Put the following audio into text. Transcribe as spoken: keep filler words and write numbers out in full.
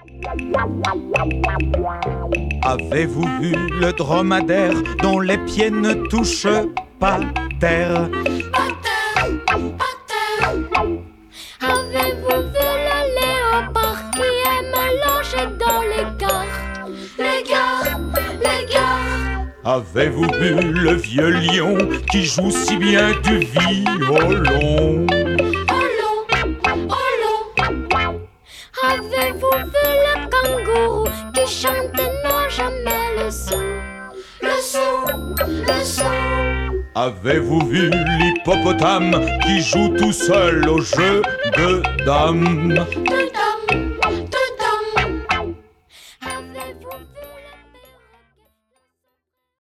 Avez-vous vu le dromadaire dont les pieds ne touchent pas terre? Pas terre, pas terre. Avez-vous vu le léopard qui aime loger dans les gares? Les gares, les gares. Avez-vous vu le vieux lion qui joue si bien du violon? Avez-vous vu le kangourou qui chante et n'a jamais le sou? Le sou, le sou. Avez-vous vu l'hippopotame qui joue tout seul au jeu de dames? De